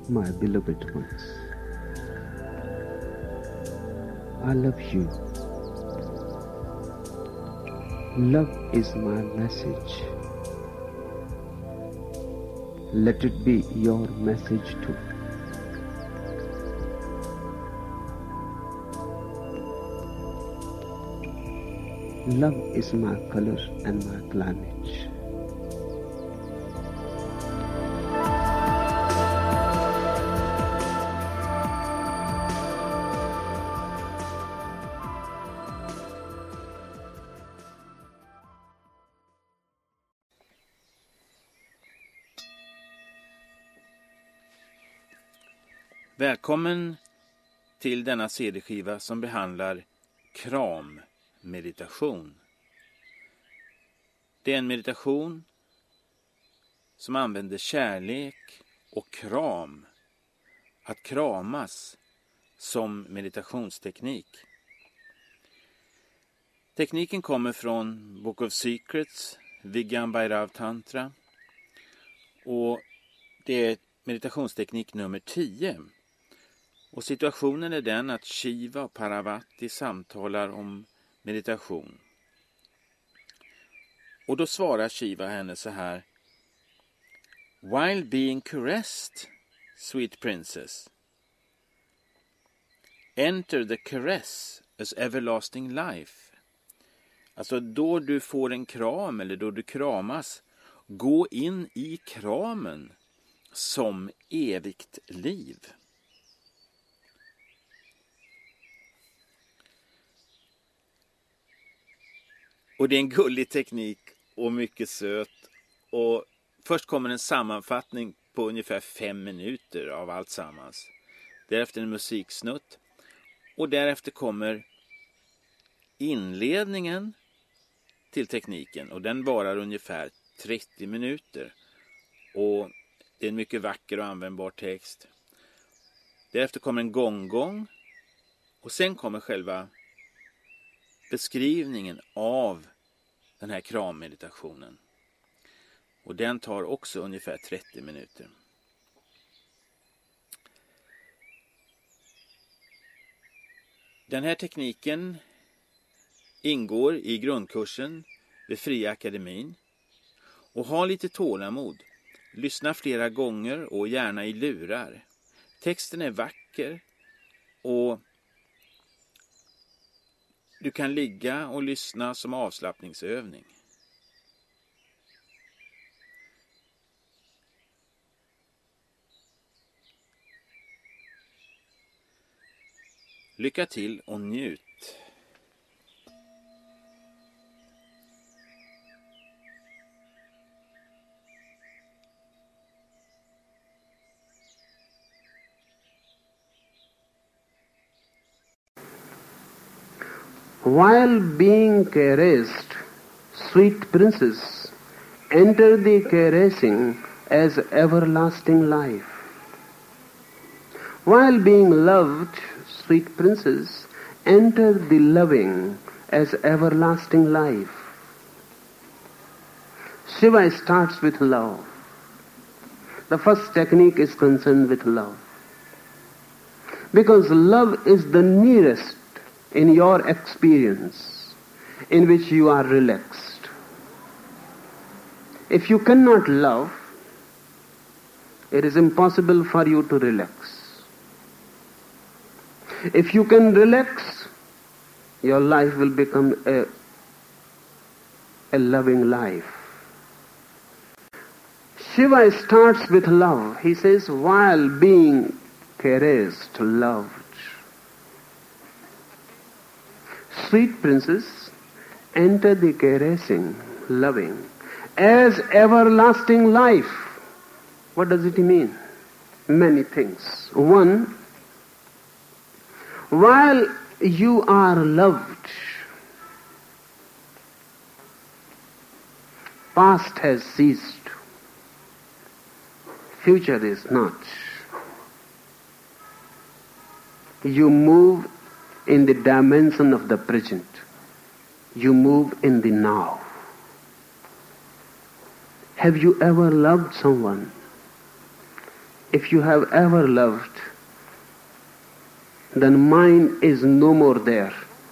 my beloved ones. I love you. Love is my message. Let it be your message too. Love is my color and my climate. Välkommen till denna CD-skiva som behandlar krammeditation. Det är en meditation som använder kärlek och kram, att kramas, som meditationsteknik. Tekniken kommer från Book of Secrets, Vigyan Bhairav Tantra, och det är meditationsteknik nummer 10. Och situationen är den att Shiva och Parvati samtalar om meditation. Och då svarar Shiva henne så här: While being caressed, sweet princess, enter the caress as everlasting life. Alltså då du får en kram eller då du kramas, gå in i kramen som evigt liv. Och det är en gullig teknik och mycket söt. Och först kommer en sammanfattning på ungefär 5 minuter av allt sammans. Därefter en musiksnutt. Och därefter kommer inledningen till tekniken. Och den varar ungefär 30 minuter. Och det är en mycket vacker och användbar text. Därefter kommer en gång. Och sen kommer själva beskrivningen av den här krammeditationen. Och den tar också ungefär 30 minuter. Den här tekniken ingår i grundkursen vid Fria Akademin. Och ha lite tålamod. Lyssna flera gånger och gärna i lurar. Texten är vacker och du kan ligga och lyssna som avslappningsövning. Lycka till och njut. While being caressed, sweet princess, enter the caressing as everlasting life. While being loved, sweet princess, enter the loving as everlasting life. Shiva starts with love. The first technique is concerned with love. Because love is the nearest in your experience in which you are relaxed. If you cannot love, it is impossible for you to relax. If you can relax, your life will become a loving life. Shiva starts with love. He says, while being caressed, loved. Sweet princess, enter the caressing, loving, as everlasting life. What does it mean? Many things. One, while you are loved, past has ceased, future is not. You move in the dimension of the present. You move in the now. Have you ever loved someone if you have ever loved, then mind is no more there.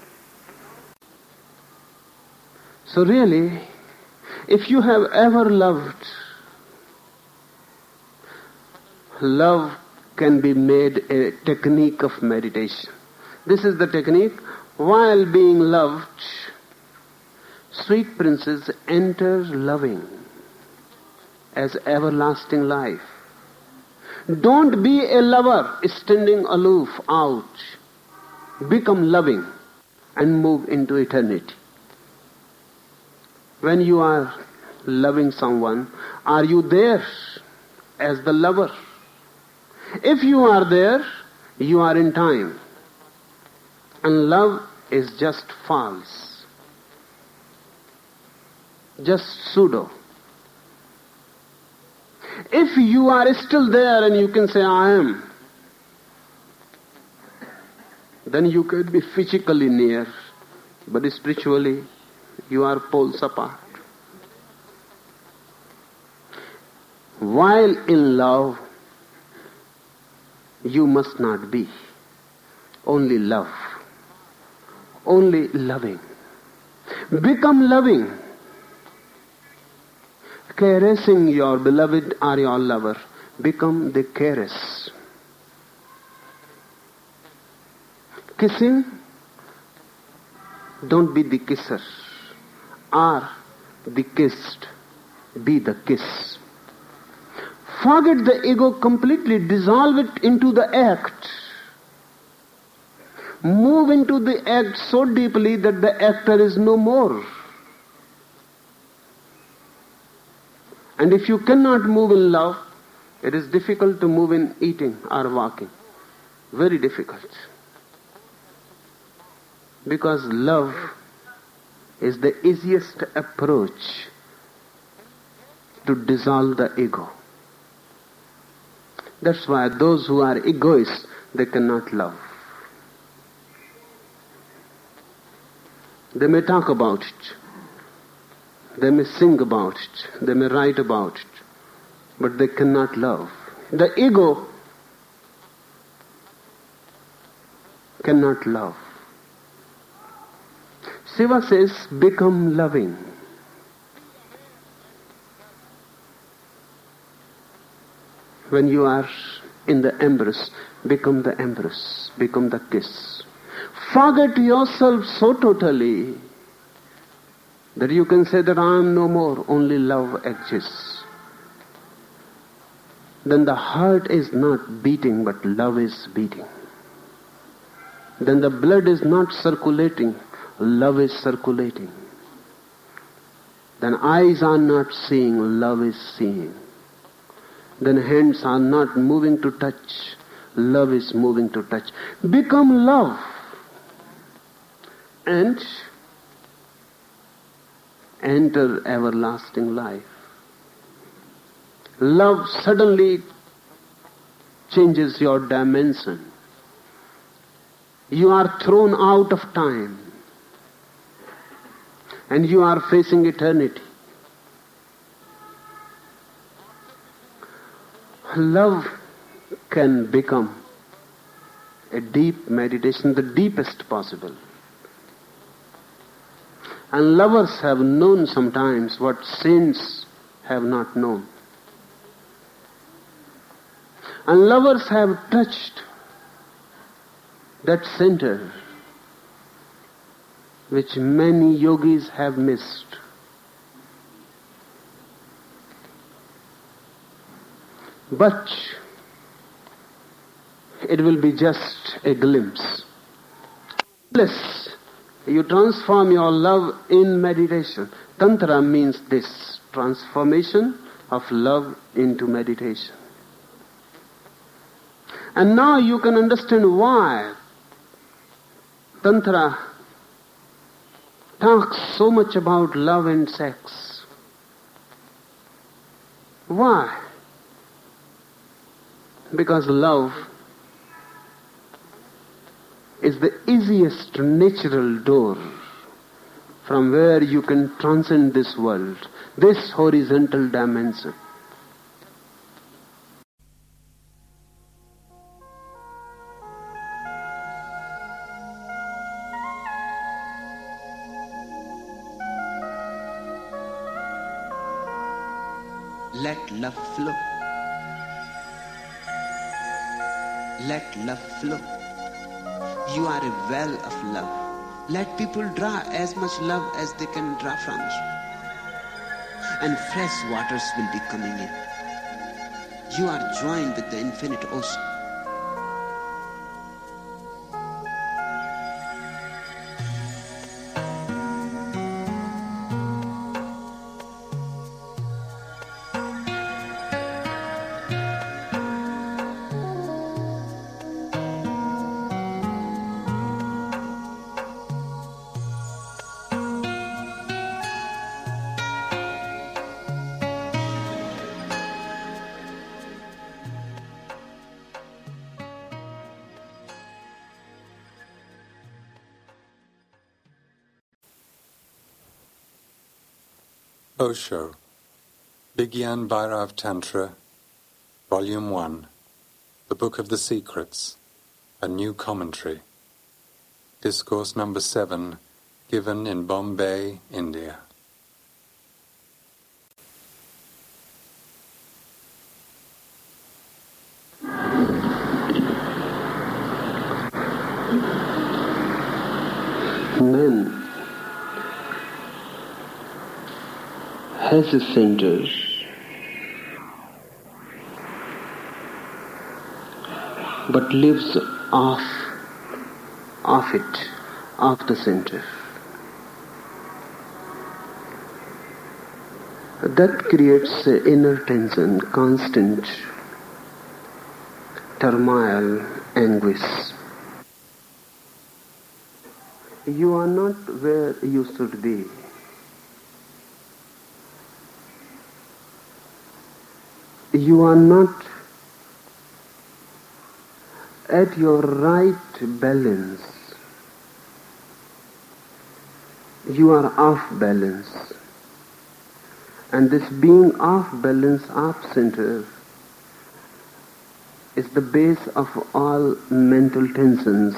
So really, if you have ever loved, love can be made a technique of meditation. This is the technique. While being loved, sweet princess enters loving as everlasting life. Don't be a lover standing aloof out. Become loving and move into eternity. When you are loving someone, are you there as the lover? If you are there, you are in time. And love is just false. Just pseudo. If you are still there and you can say, I am, then you could be physically near, but spiritually you are poles apart. While in love, you must not be. Only love. Only loving. Become loving. Caressing your beloved or your lover. Become the caress. Kissing. Don't be the kisser. Or the kissed. Be the kiss. Forget the ego completely. Dissolve it into the act. Move into the act so deeply that the actor is no more. And if you cannot move in love, it is difficult to move in eating or walking. Very difficult. Because love is the easiest approach to dissolve the ego. That's why those who are egoists, they cannot love. They may talk about it. They may sing about it. They may write about it. But they cannot love. The ego cannot love. Shiva says, become loving. When you are in the embrace, become the embrace, become the kiss. Forget yourself so totally that you can say that I am no more, only love exists. Then the heart is not beating, but love is beating. Then the blood is not circulating, love is circulating. Then eyes are not seeing, love is seeing. Then hands are not moving to touch, love is moving to touch. Become love. And enter everlasting life. Love suddenly changes your dimension. You are thrown out of time. And you are facing eternity. Love can become a deep meditation, the deepest possible. And lovers have known sometimes what saints have not known. And lovers have touched that center which many yogis have missed. But it will be just a glimpse. Unless you transform your love in meditation. Tantra means this, transformation of love into meditation. And now you can understand why Tantra talks so much about love and sex. Why? Because love is the easiest natural door from where you can transcend this world, this horizontal dimension. Let love flow. Let love flow. You are a well of love. Let people draw as much love as they can draw from you. And fresh waters will be coming in. You are joined with the infinite ocean. Osho, Vigyan Bhairav Tantra, Volume 1, The Book of the Secrets, A New Commentary, Discourse number 7, given in Bombay, India. Man has a center but lives off the center. That creates inner tension, constant turmoil, anguish. You are not where you should be. You are not at your right balance. You are off balance. And this being off balance, off center, is the base of all mental tensions.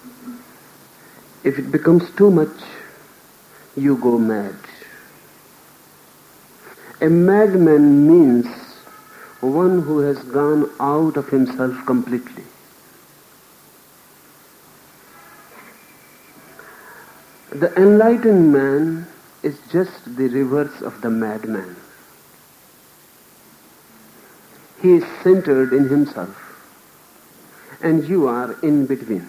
If it becomes too much, you go mad. A madman means one who has gone out of himself completely. The enlightened man is just the reverse of the madman. He is centered in himself, and you are in between.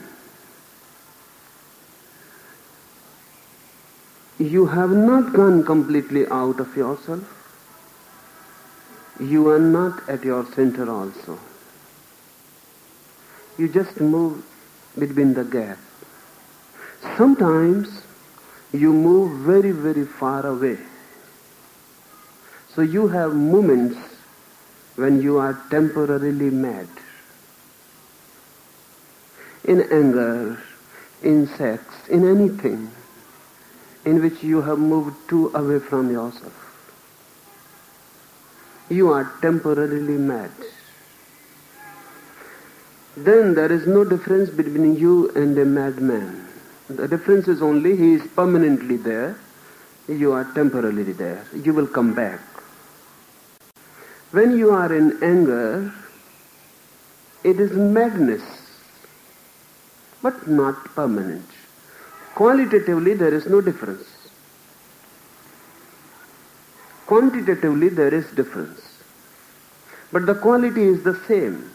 You have not gone completely out of yourself. You are not at your center also. You just move between the gap. Sometimes you move very, very far away. So you have moments when you are temporarily mad. In anger, in sex, in anything in which you have moved too away from yourself. You are temporarily mad. Then there is no difference between you and a madman. The difference is only he is permanently there, you are temporarily there. You will come back. When you are in anger, it is madness, but not permanent. Qualitatively, there is no difference. Quantitatively, there is difference. But the quality is the same.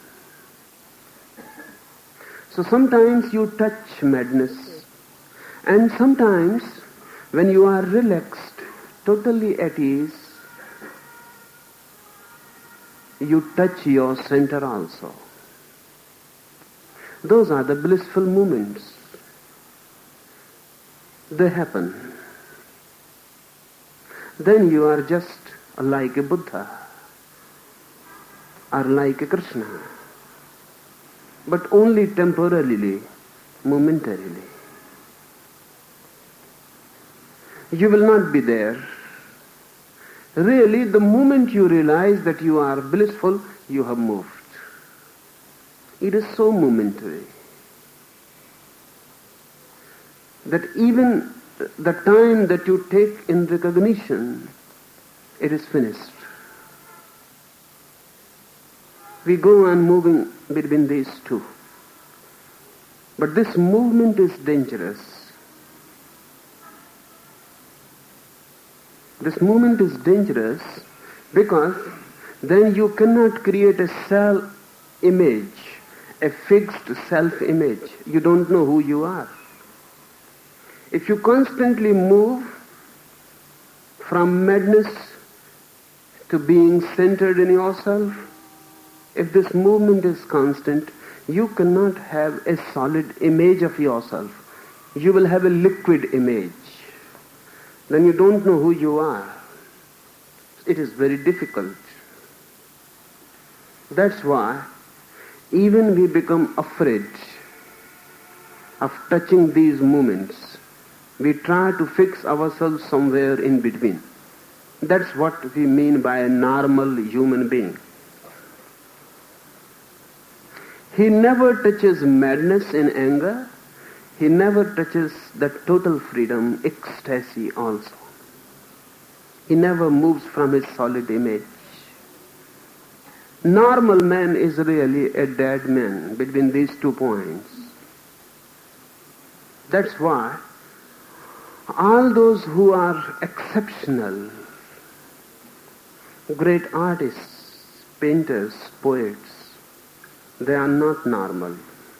So sometimes you touch madness, and sometimes when you are relaxed, totally at ease, you touch your center also. Those are the blissful moments. They happen. Then you are just like a Buddha or like a Krishna, but only temporarily, momentarily. You will not be there. Really, the moment you realize that you are blissful, you have moved. It is so momentary that even the time that you take in recognition, it is finished. We go on moving between these two. But this movement is dangerous. This movement is dangerous because then you cannot create a self-image, a fixed self-image. You don't know who you are. If you constantly move from madness to being centered in yourself, if this movement is constant, you cannot have a solid image of yourself. You will have a liquid image. Then you don't know who you are. It is very difficult. That's why even we become afraid of touching these moments. We try to fix ourselves somewhere in between. That's what we mean by a normal human being. He never touches madness in anger. He never touches the total freedom, ecstasy also. He never moves from his solid image. Normal man is really a dead man between these 2 points. That's why all those who are exceptional, great artists, painters, poets, they are not normal.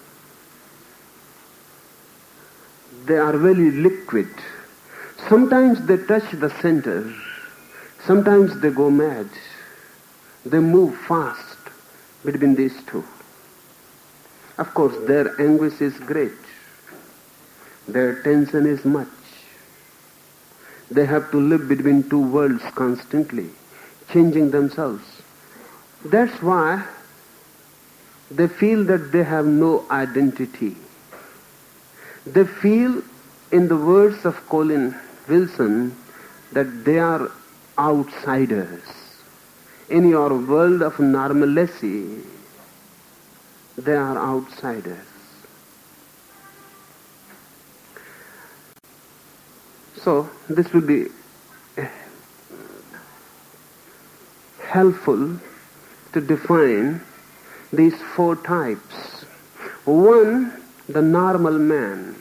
They are very liquid. Sometimes they touch the center. Sometimes they go mad. They move fast between these two. Of course, their anguish is great. Their tension is much. They have to live between 2 worlds constantly, changing themselves. That's why they feel that they have no identity. They feel, in the words of Colin Wilson, that they are outsiders. In your world of normalcy, they are outsiders. So, this will be helpful to define these 4 types. 1, the normal man,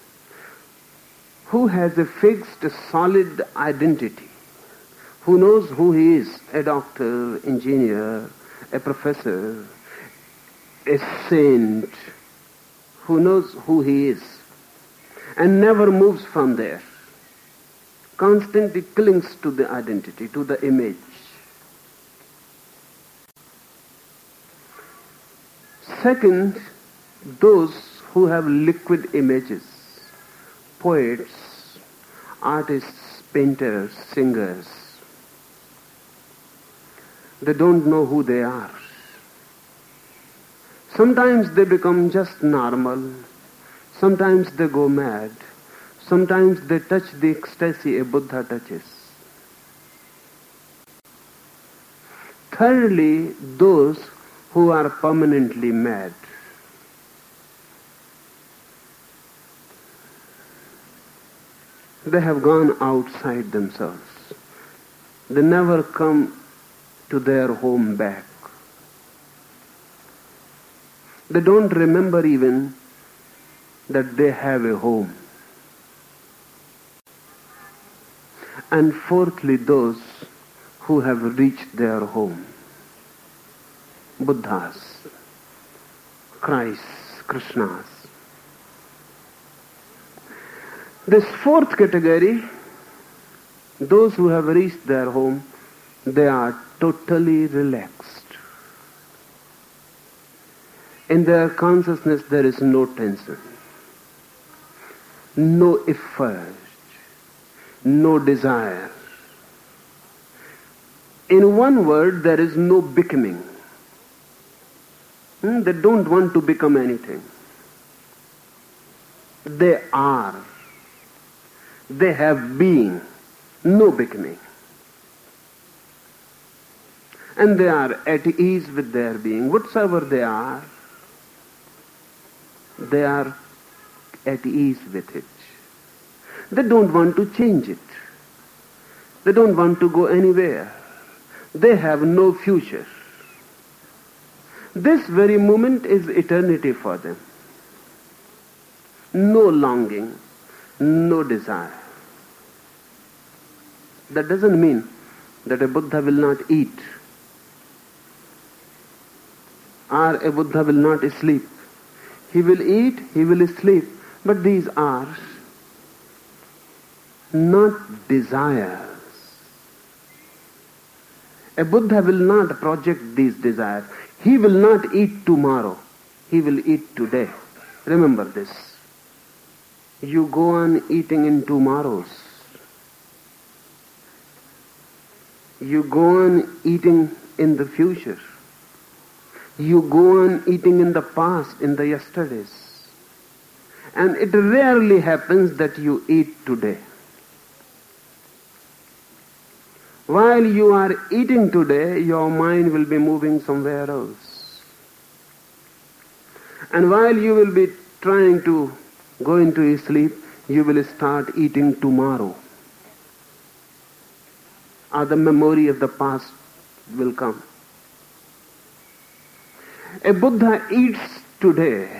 who has a fixed, solid identity, who knows who he is, a doctor, engineer, a professor, a saint, who knows who he is, and never moves from there, constantly clings to the identity, to the image. Second, those who have liquid images, poets, artists, painters, singers. They don't know who they are. Sometimes they become just normal. Sometimes they go mad. Sometimes they touch the ecstasy a Buddha touches. Thirdly, those who are permanently mad. They have gone outside themselves. They never come to their home back. They don't remember even that they have a home. And fourthly, those who have reached their home. Buddhas, Christs, Krishnas. This 4th category, those who have reached their home, they are totally relaxed. In their consciousness there is no tension, no effort, no desire. In one word, there is no becoming. They don't want to become anything. They are. They have being, no becoming. And they are at ease with their being. Whatsoever they are at ease with it. They don't want to change it. They don't want to go anywhere. They have no future. This very moment is eternity for them. No longing, no desire. That doesn't mean that a Buddha will not eat, or a Buddha will not sleep. He will eat, he will sleep, but these are not desires. A Buddha will not project these desires. He will not eat tomorrow. He will eat today. Remember this. You go on eating in tomorrows. You go on eating in the future. You go on eating in the past, in the yesterdays. And it rarely happens that you eat today. While you are eating today, your mind will be moving somewhere else. And while you will be trying to go into sleep, you will start eating tomorrow. Or the memory of the past will come. A Buddha eats today.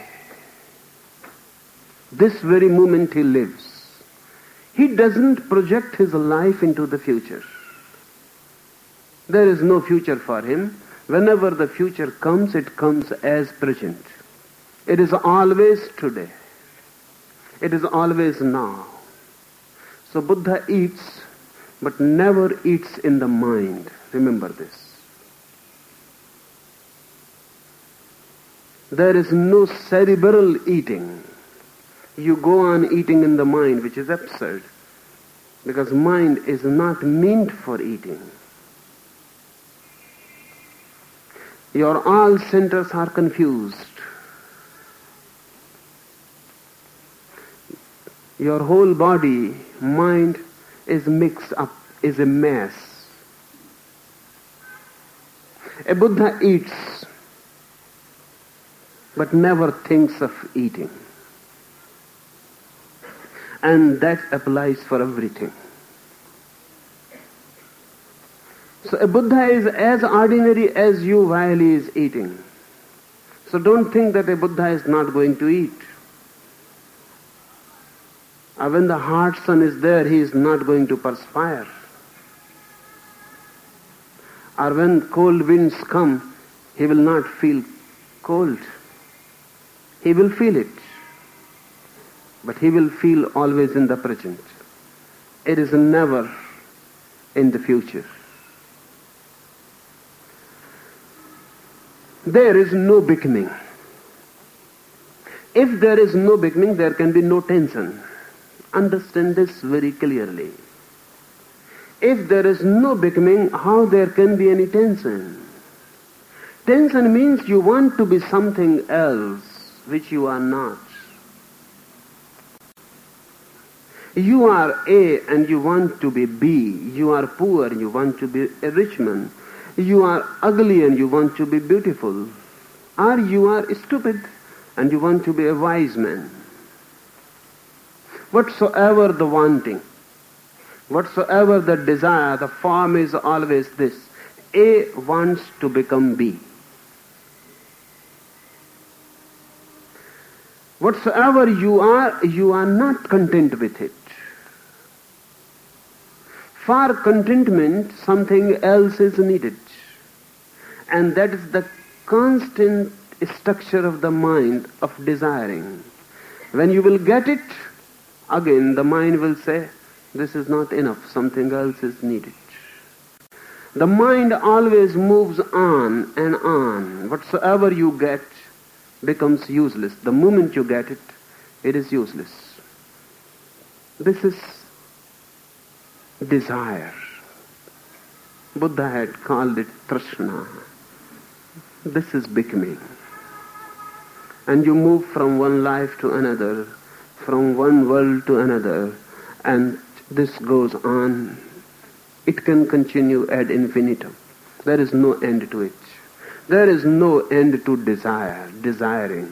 This very moment he lives. He doesn't project his life into the future. There is no future for him. Whenever the future comes, it comes as present. It is always today. It is always now. So Buddha eats, but never eats in the mind. Remember this. There is no cerebral eating. You go on eating in the mind, which is absurd, because mind is not meant for eating. Your all centers are confused. Your whole body, mind is mixed up, is a mess. A Buddha eats, but never thinks of eating. And that applies for everything. So a Buddha is as ordinary as you while he is eating. So don't think that a Buddha is not going to eat. Or when the hot sun is there, he is not going to perspire. Or when cold winds come, he will not feel cold. He will feel it. But he will feel always in the present. It is never in the future. There is no becoming. If there is no becoming, there can be no tension. Understand this very clearly. If there is no becoming, how there can be any tension? Tension means you want to be something else which you are not. You are A and you want to be B. You are poor and you want to be a rich man. You are ugly and you want to be beautiful. Or you are stupid and you want to be a wise man. Whatsoever the wanting, whatsoever the desire, the form is always this. A wants to become B. Whatsoever you are not content with it. For contentment, something else is needed. And that is the constant structure of the mind of desiring. When you will get it, again the mind will say, this is not enough, something else is needed. The mind always moves on and on. Whatsoever you get becomes useless. The moment you get it, it is useless. This is desire. Buddha had called it trishna. This is becoming. And you move from one life to another, from one world to another, and this goes on. It can continue ad infinitum. There is no end to it. There is no end to desire, desiring.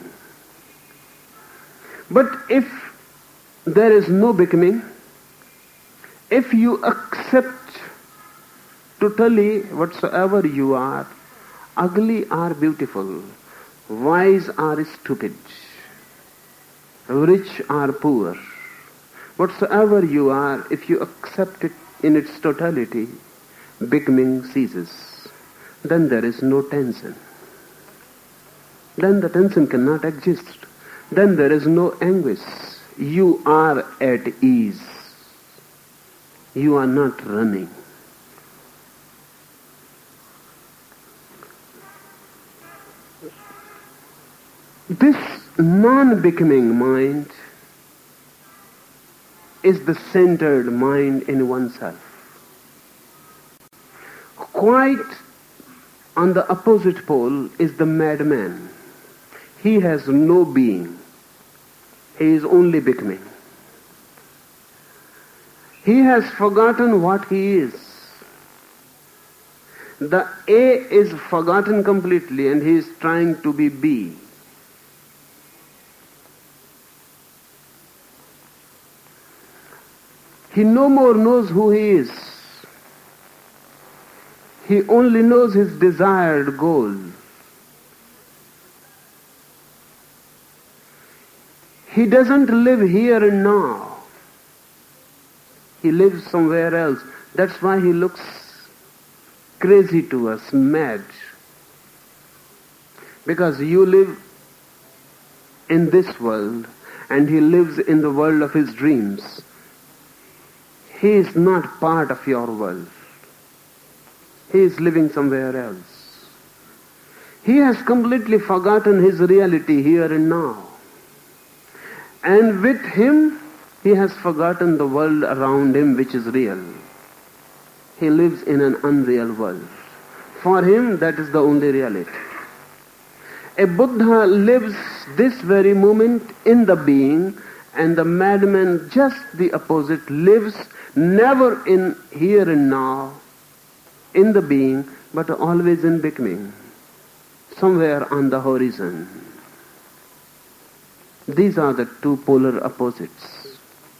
But if there is no becoming, if you accept totally whatsoever you are, ugly or beautiful, wise or stupid, rich or poor, whatsoever you are, if you accept it in its totality, becoming ceases. Then there is no tension. Then the tension cannot exist. Then there is no anguish. You are at ease. You are not running. This non-becoming mind is the centered mind in oneself. Quite on the opposite pole is the madman. He has no being. He is only becoming. He has forgotten what he is. The A is forgotten completely and he is trying to be B. He no more knows who he is. He only knows his desired goal. He doesn't live here and now. He lives somewhere else. That's why he looks crazy to us, mad. Because you live in this world and he lives in the world of his dreams. He is not part of your world. He is living somewhere else. He has completely forgotten his reality here and now. And with him, he has forgotten the world around him which is real. He lives in an unreal world. For him, that is the only reality. A Buddha lives this very moment in the being, and the madman, just the opposite, lives never in here and now, in the being, but always in becoming, somewhere on the horizon. These are the two polar opposites.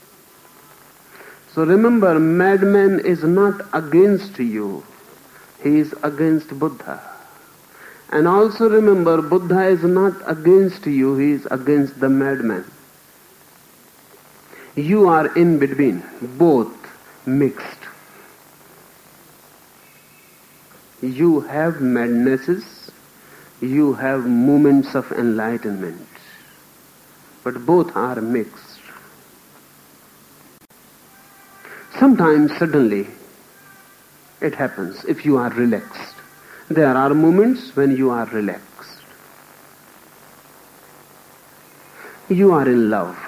So remember, madman is not against you. He is against Buddha. And also remember, Buddha is not against you. He is against the madman. You are in between, both mixed. You have madnesses, you have moments of enlightenment, but both are mixed. Sometimes suddenly it happens if you are relaxed. There are moments when you are relaxed. You are in love.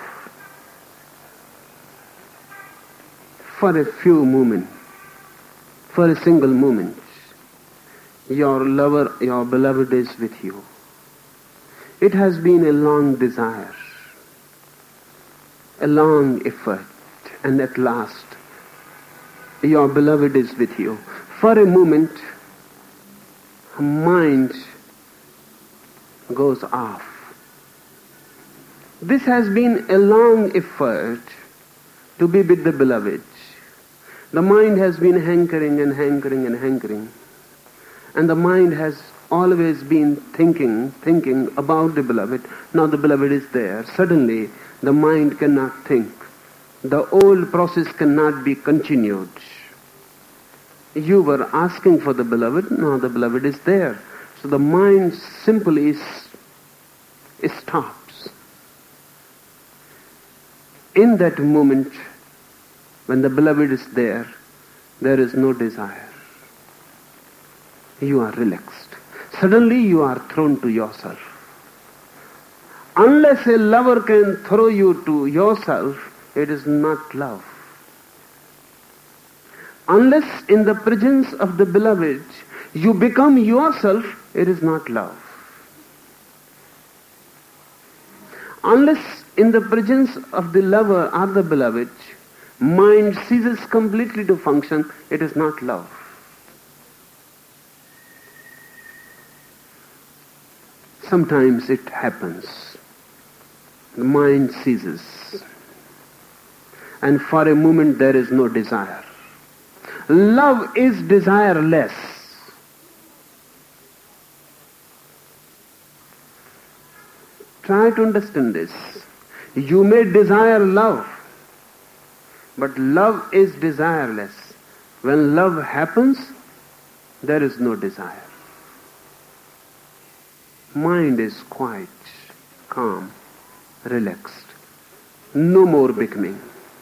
For a few moments, for a single moment, your lover, your beloved is with you. It has been a long desire, a long effort, and at last, your beloved is with you. For a moment, mind goes off. This has been a long effort to be with the beloved. The mind has been hankering and hankering and hankering. And the mind has always been thinking about the beloved. Now the beloved is there. Suddenly, the mind cannot think. The old process cannot be continued. You were asking for the beloved, now the beloved is there. So the mind simply stops. In that moment, when the beloved is there is no desire. You are relaxed. Suddenly you are thrown to yourself. Unless a lover can throw you to yourself, it is not love. Unless in the presence of the beloved you become yourself, it is not love. Unless in the presence of the lover or the beloved, mind ceases completely to function, it is not love. Sometimes it happens. The mind ceases. And for a moment there is no desire. Love is desireless. Try to understand this. You may desire love, but love is desireless. When love happens, there is no desire. Mind is quiet, calm, relaxed. No more becoming.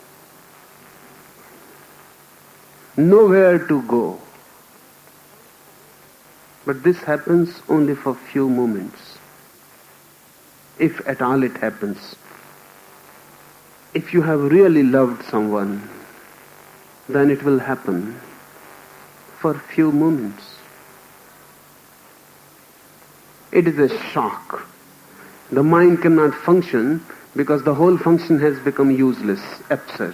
Nowhere to go. But this happens only for few moments. If at all it happens. If you have really loved someone, then it will happen for few moments. It is a shock. The mind cannot function because the whole function has become useless, absurd.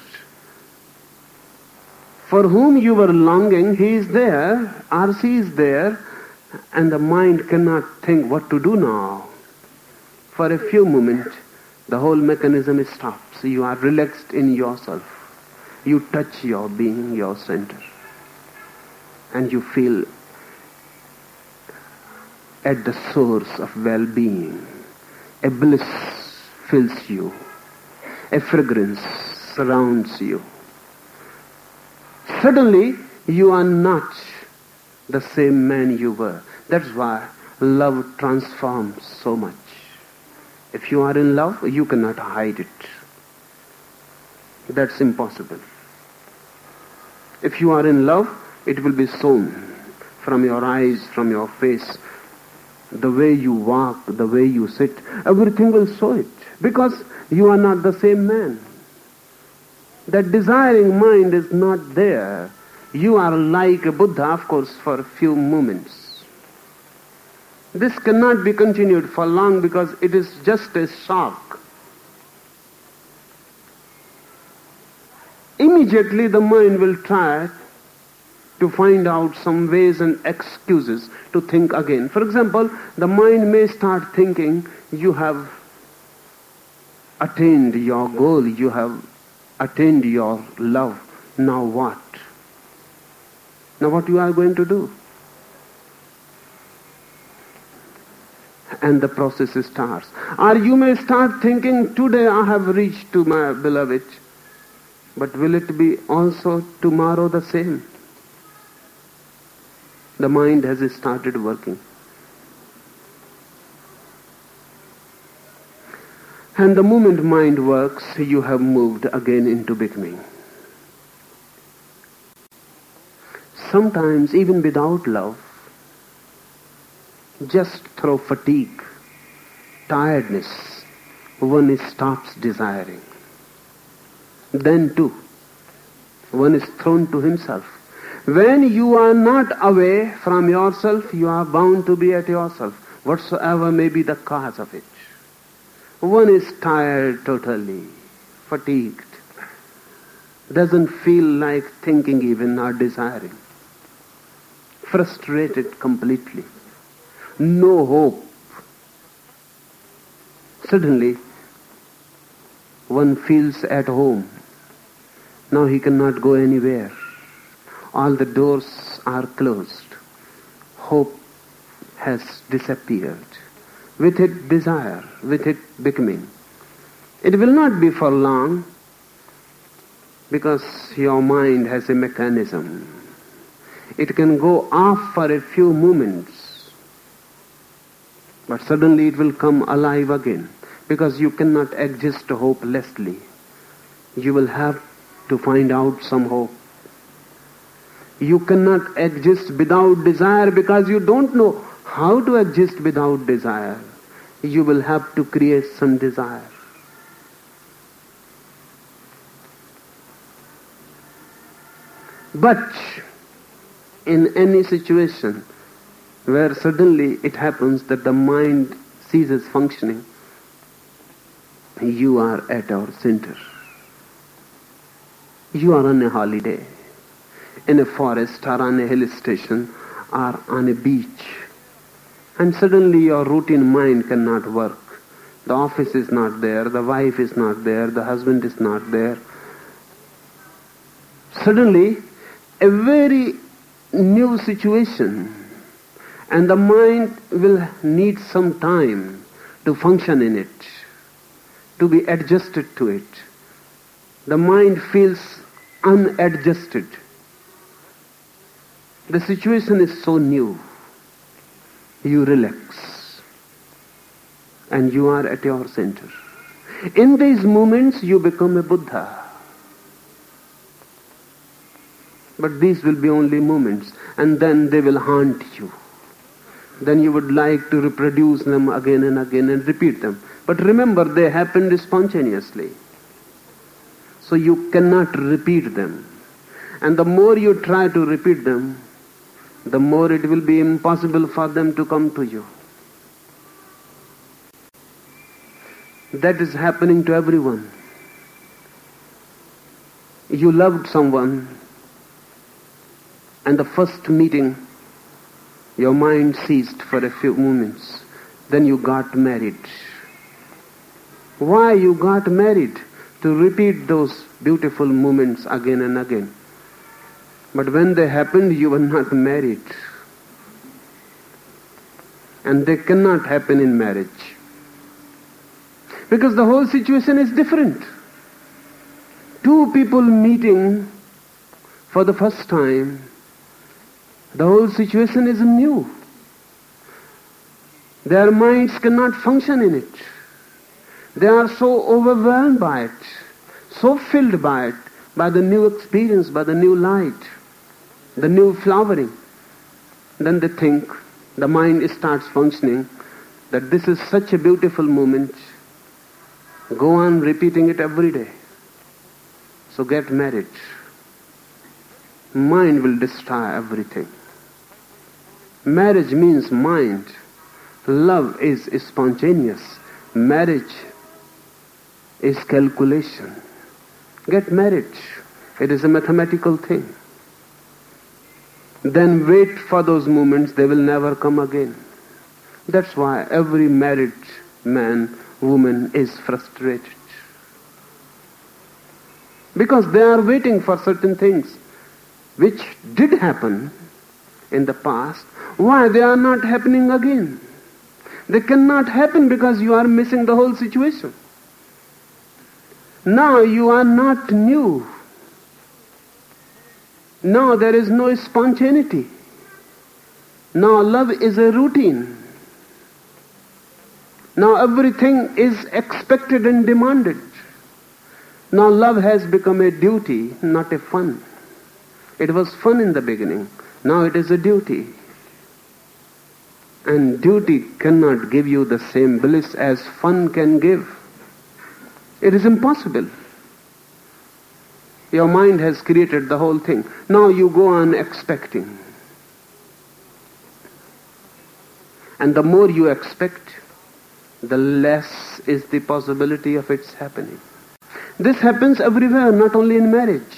For whom you were longing, he is there, or she is there, and the mind cannot think what to do now. For a few moments, the whole mechanism stops. You are relaxed in yourself. You touch your being, your center. And you feel at the source of well-being. A bliss fills you. A fragrance surrounds you. Suddenly, you are not the same man you were. That's why love transforms so much. If you are in love, you cannot hide it. That's impossible. If you are in love, it will be shown from your eyes, from your face. The way you walk, the way you sit, everything will show it. Because you are not the same man. That desiring mind is not there. You are like a Buddha, of course, for a few moments. This cannot be continued for long because it is just a shock. Immediately the mind will try to find out some ways and excuses to think again. For example, the mind may start thinking, you have attained your goal, you have attained your love. Now what? Now what you are going to do? And the process starts. Or you may start thinking, today I have reached to my beloved, but will it be also tomorrow the same? The mind has started working. And the moment mind works, you have moved again into becoming. Sometimes even without love, just through fatigue, tiredness, one stops desiring. Then too, one is thrown to himself. When you are not away from yourself, you are bound to be at yourself, whatsoever may be the cause of it. One is tired totally, fatigued, doesn't feel like thinking even or desiring, frustrated completely, no hope. Suddenly, one feels at home. Now he cannot go anywhere. All the doors are closed. Hope has disappeared. With it, desire. With it, becoming. It will not be for long because your mind has a mechanism. It can go off for a few moments, but suddenly it will come alive again because you cannot exist hopelessly. You will have to find out some hope. You cannot exist without desire because you don't know how to exist without desire. You will have to create some desire. But in any situation where suddenly it happens that the mind ceases functioning, you are at our center. You are on a holiday, in a forest or on a hill station or on a beach, and suddenly your routine mind cannot work. The office is not there, the wife is not there, the husband is not there. Suddenly, a very new situation, and the mind will need some time to function in it, to be adjusted to it. The mind feels unadjusted. The situation is so new. You relax and you are at your center. In these moments you become a Buddha. But these will be only moments, and then they will haunt you. Then you would like to reproduce them again and again and repeat them. But remember, they happened spontaneously. So you cannot repeat them. And the more you try to repeat them, the more it will be impossible for them to come to you. That is happening to everyone. You loved someone, and the first meeting, your mind ceased for a few moments. Then you got married. Why you got married? To repeat those beautiful moments again and again. But when they happened, you were not married. And they cannot happen in marriage. Because the whole situation is different. Two people meeting for the first time, the whole situation is new. Their minds cannot function in it. They are so overwhelmed by it, so filled by it, by the new experience, by the new light, the new flowering. Then they think, the mind starts functioning, that this is such a beautiful moment. Go on repeating it every day. So get married. Mind will destroy everything. Marriage means mind. Love is spontaneous. Marriage is calculation. Get married. It is a mathematical thing. Then wait for those moments, they will never come again. That's why every married man, woman is frustrated. Because they are waiting for certain things which did happen in the past. Why they are not happening again? They cannot happen because you are missing the whole situation. Now you are not new. Now there is no spontaneity. Now love is a routine. Now everything is expected and demanded. Now love has become a duty, not a fun. It was fun in the beginning. Now it is a duty. And duty cannot give you the same bliss as fun can give. It is impossible. Your mind has created the whole thing. Now you go on expecting. And the more you expect, the less is the possibility of its happening. This happens everywhere, not only in marriage.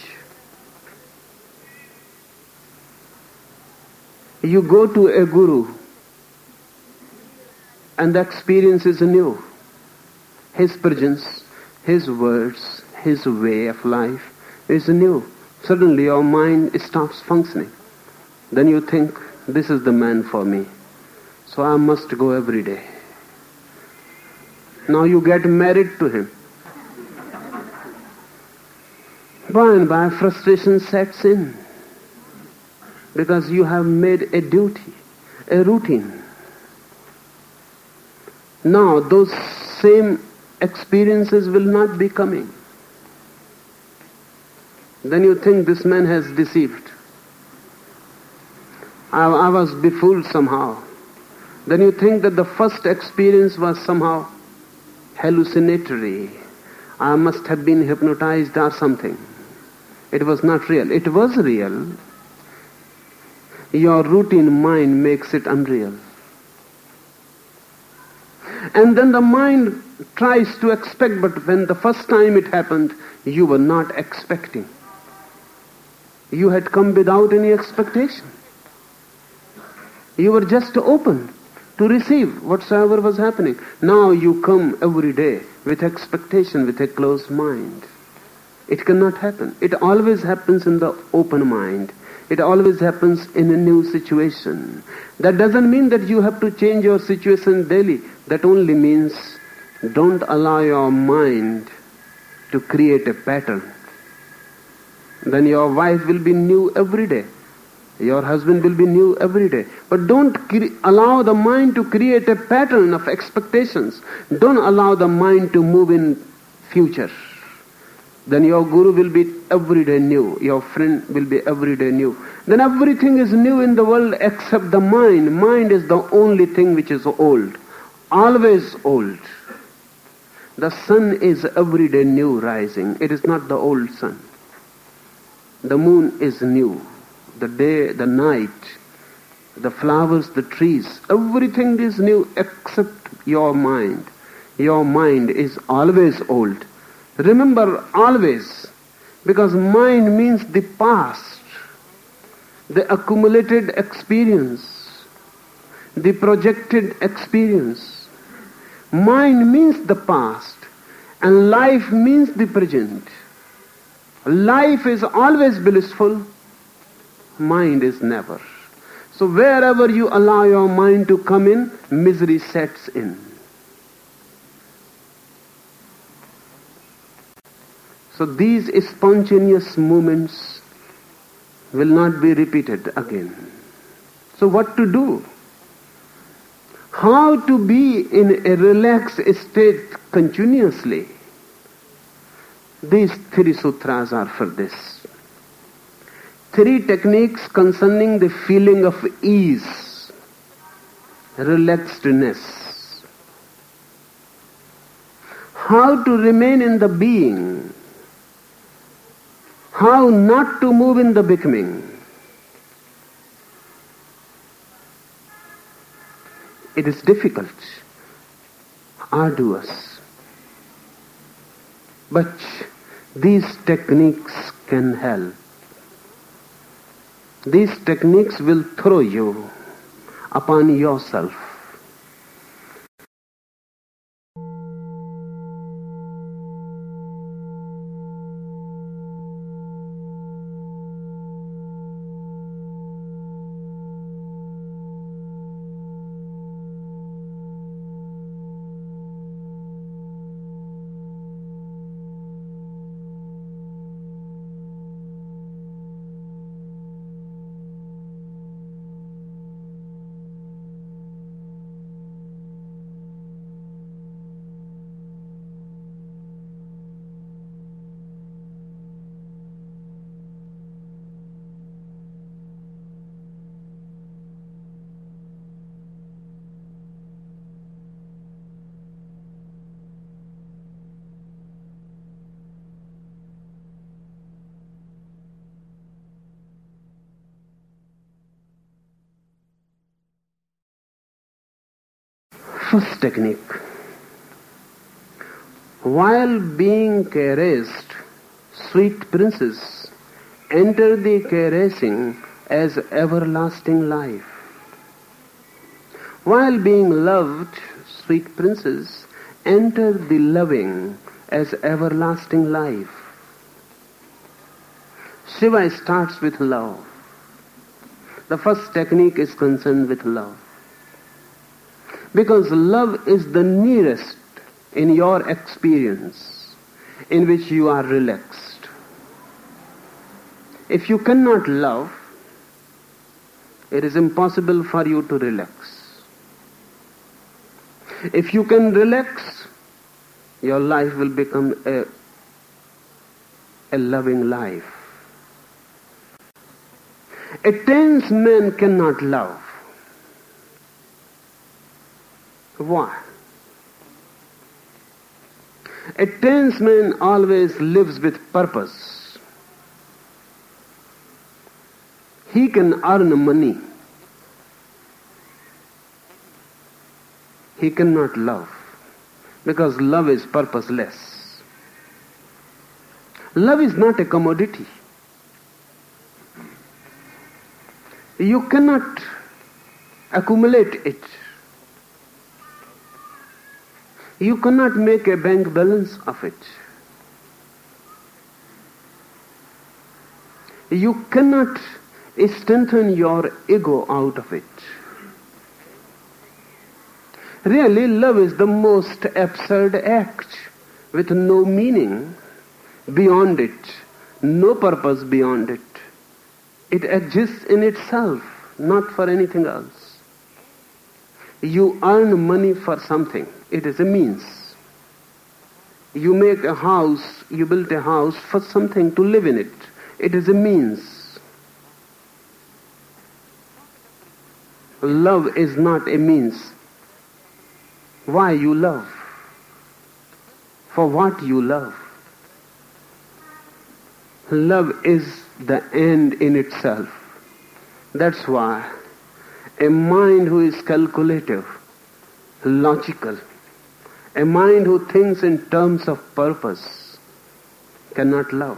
You go to a guru, and the experience is new. His presence, his words, his way of life is new. Suddenly your mind stops functioning. Then you think, this is the man for me. So I must go every day. Now you get married to him. By and by frustration sets in. Because you have made a duty, a routine. Now those same experiences will not be coming. Then you think this man has deceived. I was befooled somehow. Then you think that the first experience was somehow hallucinatory. I must have been hypnotized or something. It was not real. It was real. Your routine mind makes it unreal. And then the mind tries to expect, but when the first time it happened, you were not expecting. You had come without any expectation. You were just open to receive whatsoever was happening. Now you come every day with expectation, with a closed mind. It cannot happen. It always happens in the open mind. It always happens in a new situation. That doesn't mean that you have to change your situation daily. that only means don't allow your mind to create a pattern. Then your wife will be new every day. Your husband will be new every day. But don't allow the mind to create a pattern of expectations. Don't allow the mind to move in future. Then your guru will be every day new. Your friend will be every day new. Then everything is new in the world except the mind. Mind is the only thing which is old. Always old. The sun is every day new rising. It is not the old sun. The moon is new. The day, the night, the flowers, the trees, everything is new except your mind. Your mind is always old. Remember always, because mind means the past, the accumulated experience, the projected experience. Mind means the past, and life means the present. Life is always blissful. Mind is never. So wherever you allow your mind to come in, misery sets in. So these spontaneous moments will not be repeated again. So what to do? How to be in a relaxed state continuously? These 3 sutras are for this. 3 techniques concerning the feeling of ease, relaxedness. How to remain in the being. How not to move in the becoming. It is difficult, arduous. But these techniques can help. These techniques will throw you upon yourself. First technique. While being caressed, sweet princess, enter the caressing as everlasting life. While being loved, sweet princess, enter the loving as everlasting life. Shiva starts with love. The first technique is concerned with love. Because love is the nearest in your experience in which you are relaxed. If you cannot love, it is impossible for you to relax. If you can relax, your life will become a loving life. A tense man cannot love. Why? A tense man always lives with purpose. He can earn money. He cannot love, because love is purposeless. Love is not a commodity. You cannot accumulate it. You cannot make a bank balance of it. You cannot strengthen your ego out of it. Really, love is the most absurd act with no meaning beyond it, no purpose beyond it. It exists in itself, not for anything else. You earn money for something. It is a means. You make a house, you build a house for something to live in it. It is a means. Love is not a means. Why you love? For what you love? Love is the end in itself. That's why a mind who is calculative, logical, a mind who thinks in terms of purpose cannot love.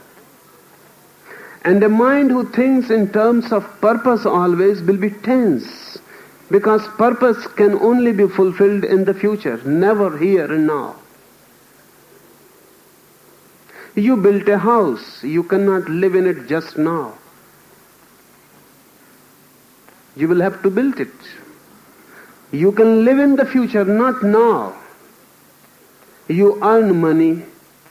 And a mind who thinks in terms of purpose always will be tense, because purpose can only be fulfilled in the future, never here and now. You built a house, you cannot live in it just now. You will have to build it. You can live in the future, not now. You earn money.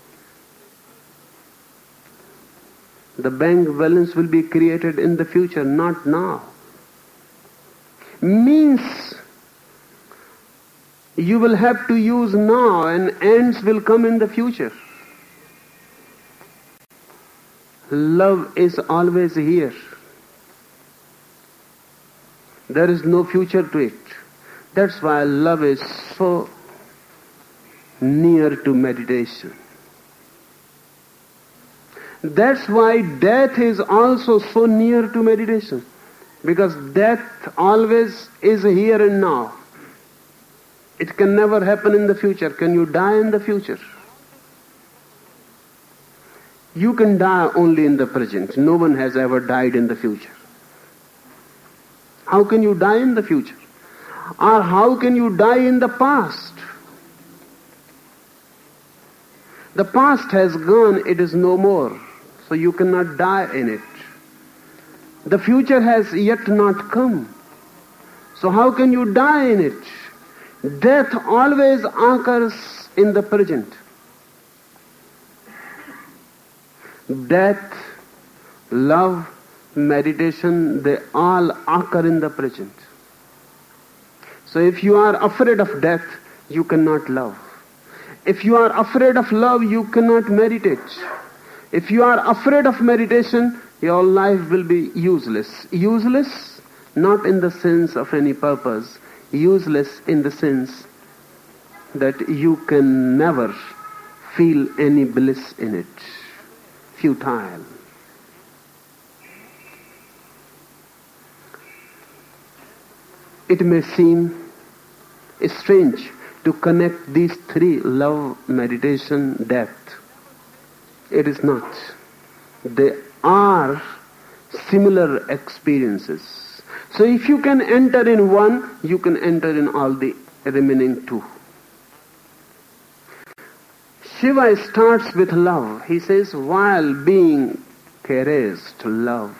The bank balance will be created in the future, not now. Means you will have to use now, and ends will come in the future. Love is always here. There is no future to it. That's why love is so near to meditation. That's why death is also so near to meditation. Because death always is here and now. It can never happen in the future. Can you die in the future? You can die only in the present. No one has ever died in the future. How can you die in the future? Or how can you die in the past? The past has gone, it is no more. So you cannot die in it. The future has yet not come. So how can you die in it? Death always occurs in the present. Death, love, meditation, they all occur in the present. So if you are afraid of death, you cannot love. If you are afraid of love, you cannot meditate. If you are afraid of meditation, your life will be useless. Useless, not in the sense of any purpose. Useless in the sense that you can never feel any bliss in it. Futile. It may seem strange to connect these three, love, meditation, death. It is not. They are similar experiences. So if you can enter in one, you can enter in all the remaining two. Shiva starts with love. He says, while being caressed, loved.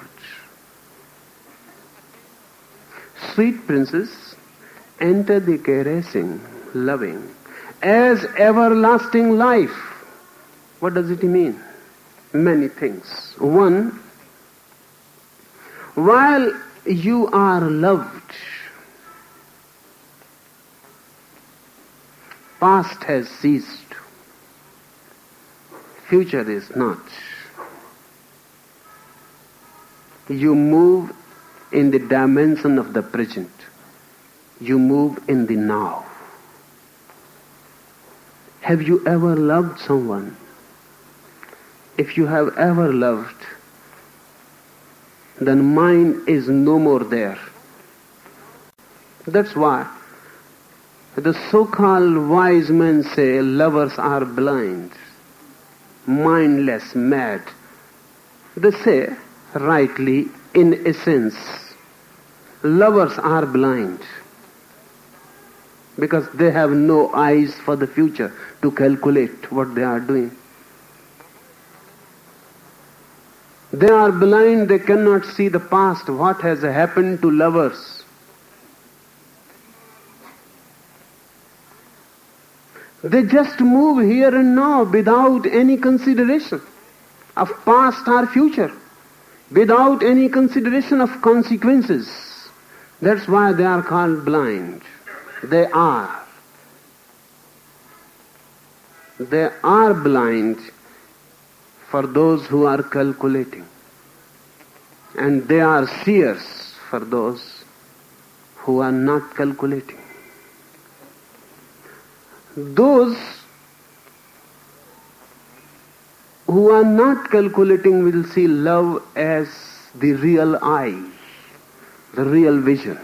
Sweet princess, enter the caressing, loving, as everlasting life. What does it mean? Many things. One, while you are loved, past has ceased. Future is not. You move in the dimension of the present. You move in the now. Have you ever loved someone? If you have ever loved, then mind is no more there. That's why the so-called wise men say lovers are blind, mindless, mad. They say, rightly, in a sense, lovers are blind because they have no eyes for the future to calculate what they are doing. They are blind, they cannot see the past, what has happened to lovers. They just move here and now without any consideration of past or future, without any consideration of consequences. That's why they are called blind. They are. They are blind for those who are calculating. And they are seers for those who are not calculating. Those who are not calculating will see love as the real eye, the real vision.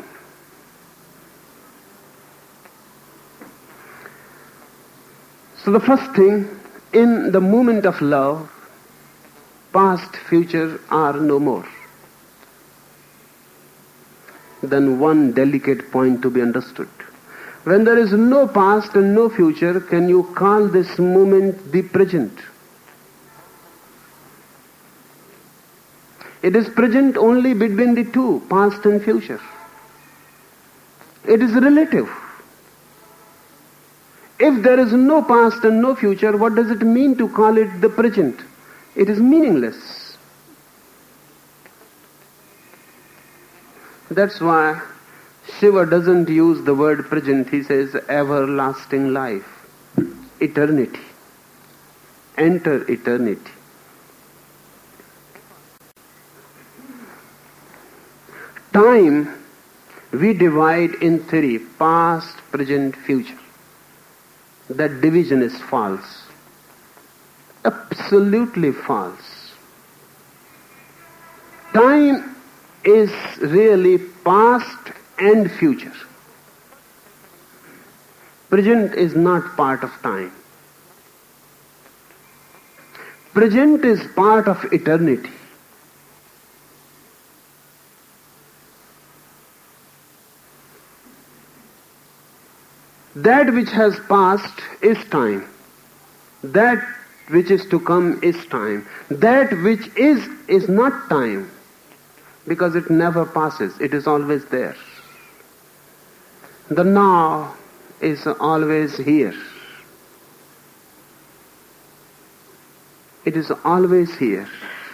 So the first thing, in the moment of love, past, future are no more. Then one delicate point to be understood. When there is no past and no future, can you call this moment the present? It is present only between the two, past and future. It is relative. If there is no past and no future, what does it mean to call it the present? It is meaningless. That's why Shiva doesn't use the word present. He says everlasting life, eternity. Enter eternity. Time we divide in three, past, present, future. That division is false. Absolutely false. Time is really past and future. Present is not part of time. Present is part of eternity. That which has passed is time. That which is to come is time. That which is not time, because it never passes. It is always there. The now is always here. It is always here.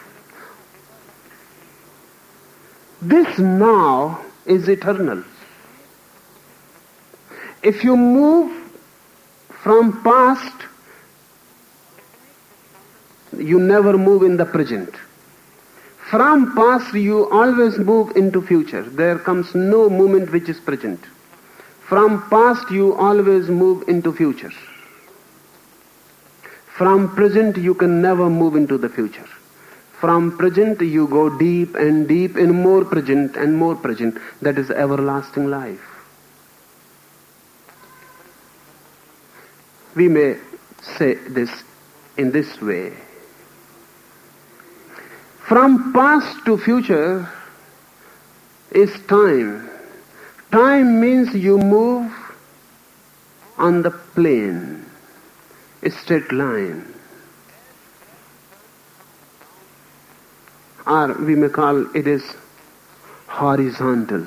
This now is eternal. If you move from past, you never move in the present. From past, you always move into future. There comes no moment which is present. From past, you always move into future. From present, you can never move into the future. From present, you go deep and deep in more present and more present. That is everlasting life. We may say this in this way. From past to future is time. Time means you move on the plane, a straight line. Or we may call it is horizontal.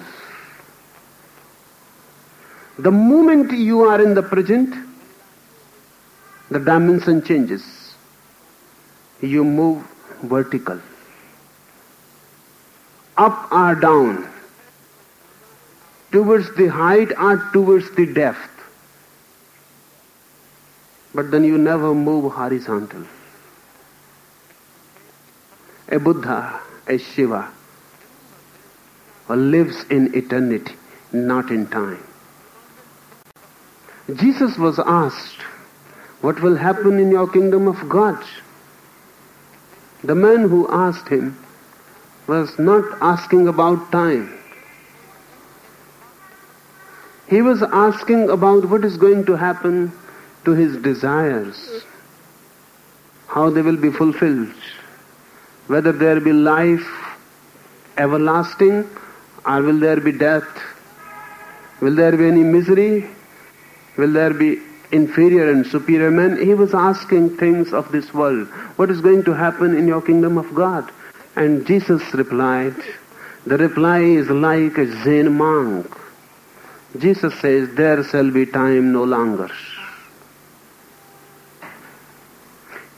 The moment you are in the present, the dimension changes. You move vertical. Up or down. Towards the height or towards the depth. But then you never move horizontal. A Buddha, a Shiva, lives in eternity, not in time. Jesus was asked, what will happen in your kingdom of God? The man who asked him was not asking about time. He was asking about what is going to happen to his desires, how they will be fulfilled, whether there be life everlasting or will there be death, will there be any misery, will there be inferior and superior men. He was asking things of this world. What is going to happen in your kingdom of God? And Jesus replied, the reply is like a Zen monk. Jesus says, there shall be time no longer.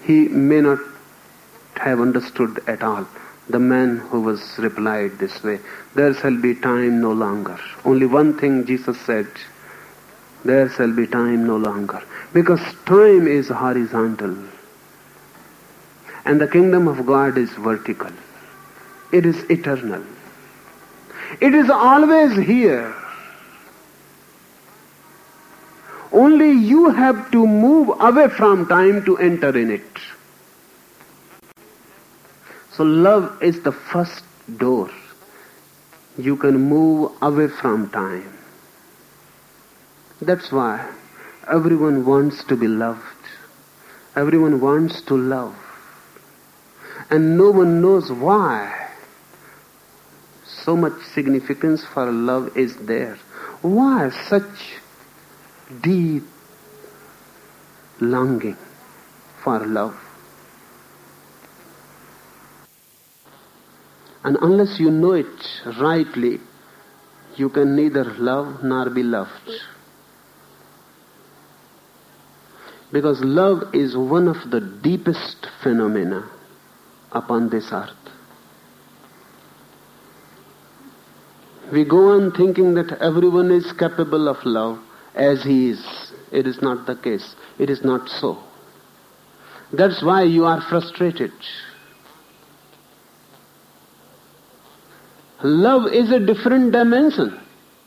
he may not have understood at all. The man who was replied this way, there shall be time no longer. Only one thing Jesus said, there shall be time no longer. Because time is horizontal. And the kingdom of God is vertical. It is eternal. It is always here. Only you have to move away from time to enter in it. So love is the first door. You can move away from time. That's why everyone wants to be loved. Everyone wants to love. And no one knows why. So much significance for love is there. Why such deep longing for love? And unless you know it rightly, you can neither love nor be loved. Because love is one of the deepest phenomena upon this earth. We go on thinking that everyone is capable of love as he is. It is not the case. It is not so. That's why you are frustrated. Love is a different dimension.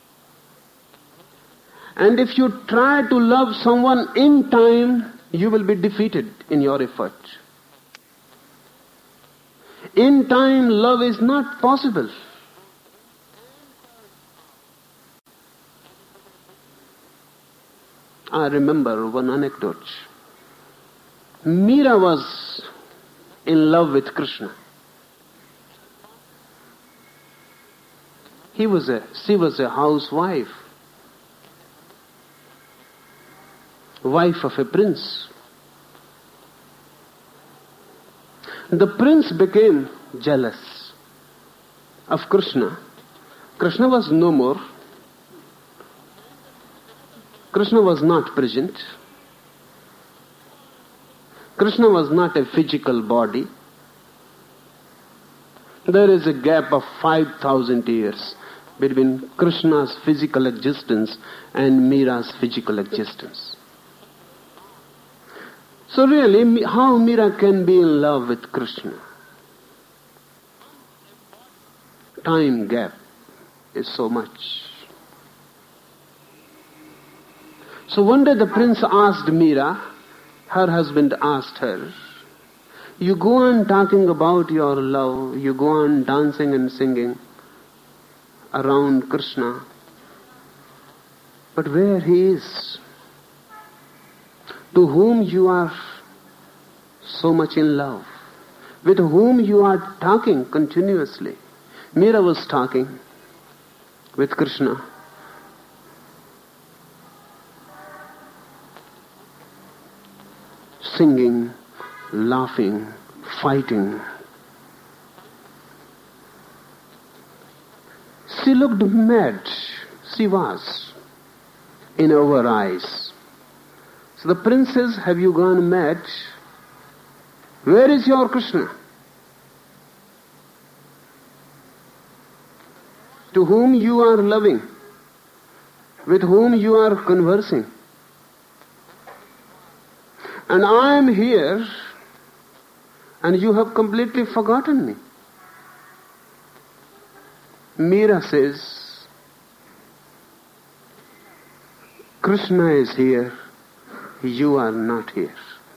And if you try to love someone in time, you will be defeated in your effort. In time, love is not possible. I remember one anecdote. Meera was in love with Krishna. She was a housewife, wife of a prince. The prince became jealous of Krishna. Krishna was no more. Krishna was not present. Krishna was not a physical body. There is a gap of 5,000 years between Krishna's physical existence and Meera's physical existence. So really, how Meera can be in love with Krishna? Time gap is so much. So one day the prince asked Meera, her husband asked her, you go on talking about your love, you go on dancing and singing around Krishna, but where he is, to whom you are so much in love, with whom you are talking continuously. Meera was talking with Krishna. Singing, laughing, fighting. She looked mad. She was in our eyes. So the prince says, have you gone mad? Where is your Krishna? To whom you are loving, with whom you are conversing. And I am here, and you have completely forgotten me. Meera says, Krishna is here, you are not here.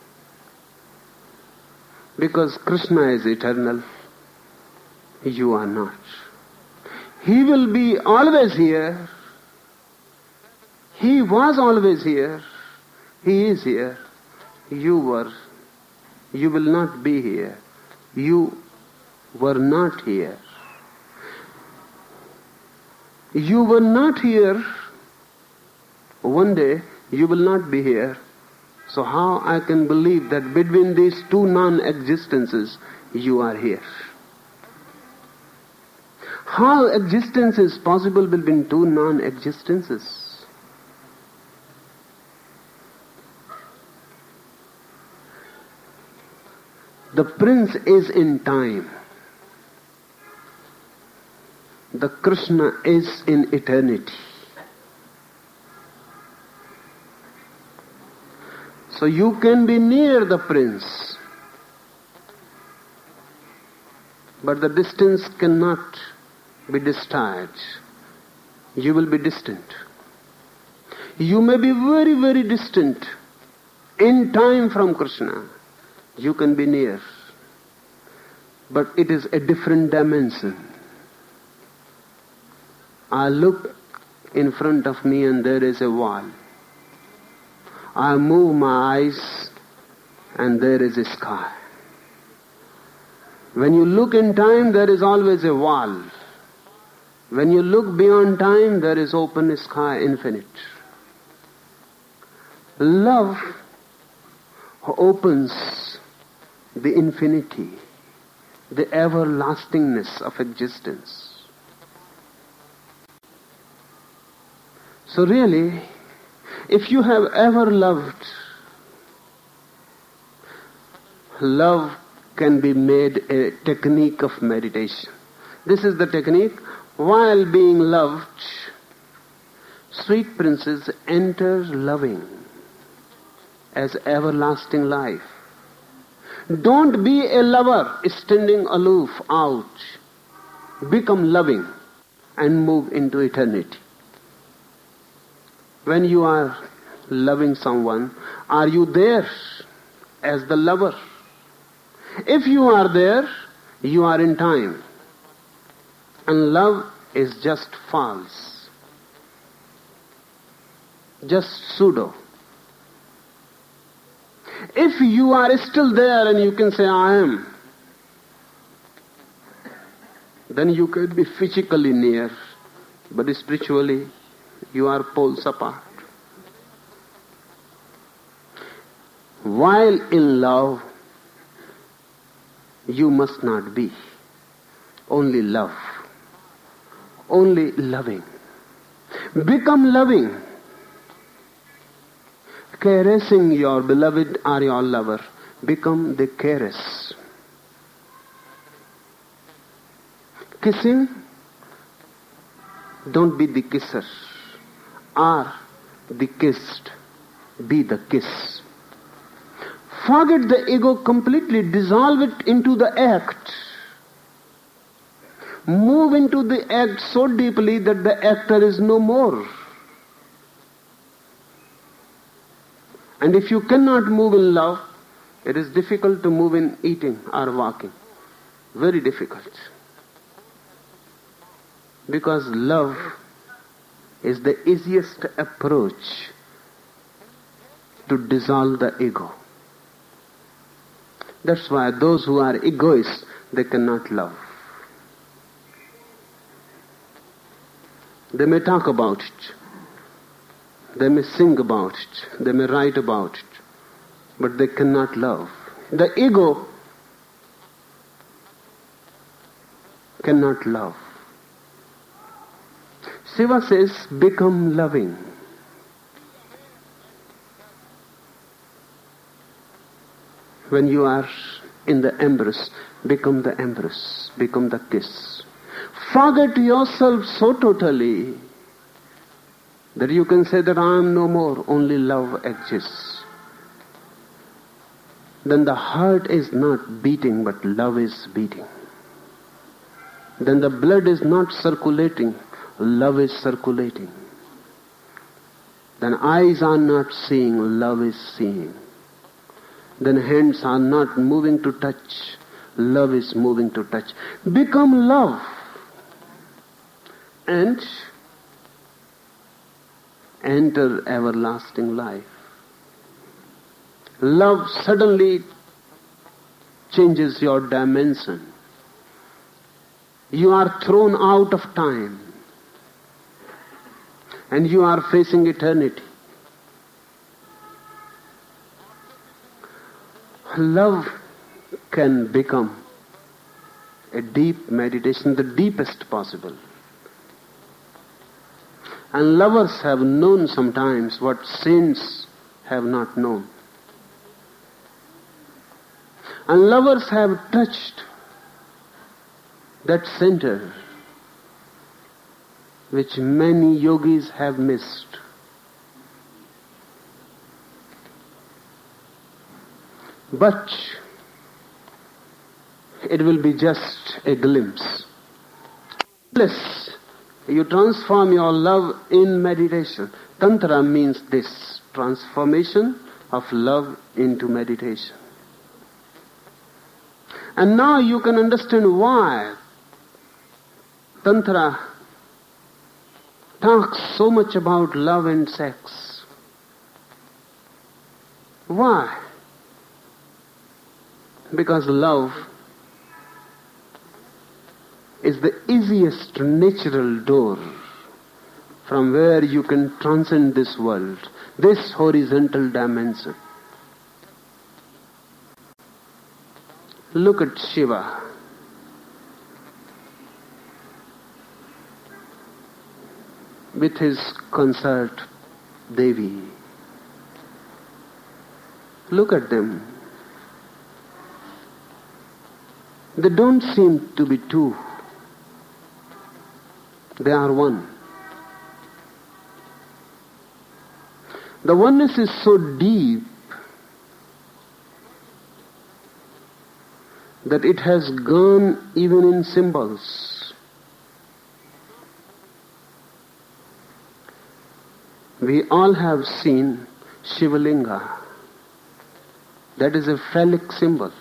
Because Krishna is eternal, you are not. He will be always here. He was always here. He is here. You will not be here. You were not here. You were not here. One day you will not be here. So how I can believe that between these two non-existences you are here? How existence is possible between two non-existences? The prince is in time. The Krishna is in eternity. So you can be near the prince, but the distance cannot be discharged. You will be distant. You may be very, very distant in time from Krishna. You can be near, but it is a different dimension. I look in front of me and there is a wall. I move my eyes and there is a sky. When you look in time, there is always a wall. When you look beyond time, there is open sky, infinite. Love opens the infinity, the everlastingness of existence. So really, if you have ever loved, love can be made a technique of meditation. This is the technique. While being loved, sweet princess enters loving as everlasting life. Don't be a lover standing aloof out. Become loving and move into eternity. When you are loving someone, are you there as the lover? If you are there, you are in time. And love is just false. Just pseudo. If you are still there and you can say, I am, then you can be physically near, but spiritually you are poles apart. While in love, you must not be. Only love. Only loving. Become loving. Caressing your beloved or your lover. Become the caress. Kissing, don't be the kisser. Or the kissed, be the kiss. Forget the ego completely, dissolve it into the act. Move into the act so deeply that the actor is no more. And if you cannot move in love, it is difficult to move in eating or walking. Very difficult. Because love is the easiest approach to dissolve the ego. That's why those who are egoists, they cannot love. They may talk about it. They may sing about it. They may write about it. But they cannot love. The ego cannot love. Shiva says, become loving. When you are in the embrace, become the embrace, become the kiss. Forget yourself so totally that you can say that I am no more, only love exists. Then the heart is not beating, but love is beating. Then the blood is not circulating, love is circulating. Then eyes are not seeing, love is seeing. Then hands are not moving to touch, love is moving to touch. Become love. And enter everlasting life. Love suddenly changes your dimension. You are thrown out of time. And you are facing eternity. Love can become a deep meditation, the deepest possible. And lovers have known sometimes what saints have not known. And lovers have touched that center which many yogis have missed. But it will be just a glimpse. Unless you transform your love in meditation. Tantra means this, transformation of love into meditation. And now you can understand why Tantra talks so much about love and sex. Why? Because love is the easiest natural door from where you can transcend this world, this horizontal dimension. Look at Shiva. With his consort Devi. Look at them. They don't seem to be two. They are one. The oneness is so deep that it has gone even in symbols. We all have seen Shivalinga. That is a phallic symbol.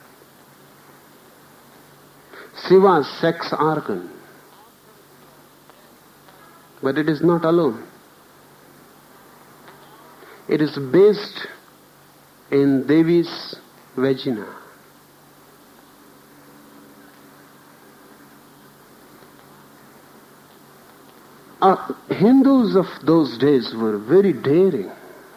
Shiva's sex organ. But it is not alone. It is based in Devi's vagina. Hindus of those days were very daring.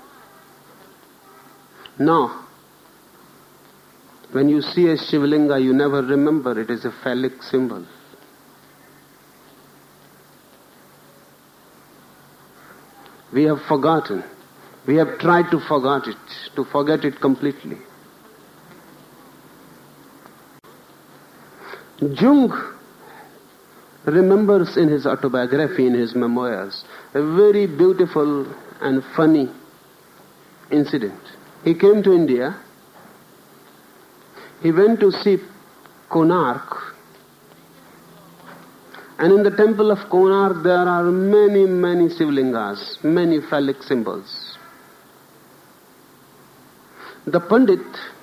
Now, when you see a Shivalinga, you never remember it is a phallic symbol. We have forgotten. We have tried to forget it completely. Jung remembers in his autobiography, in his memoirs, a very beautiful and funny incident. He came to India. He went to see Konark. And in the temple of Konark there are many, many Shivlingas, many phallic symbols. The Pandit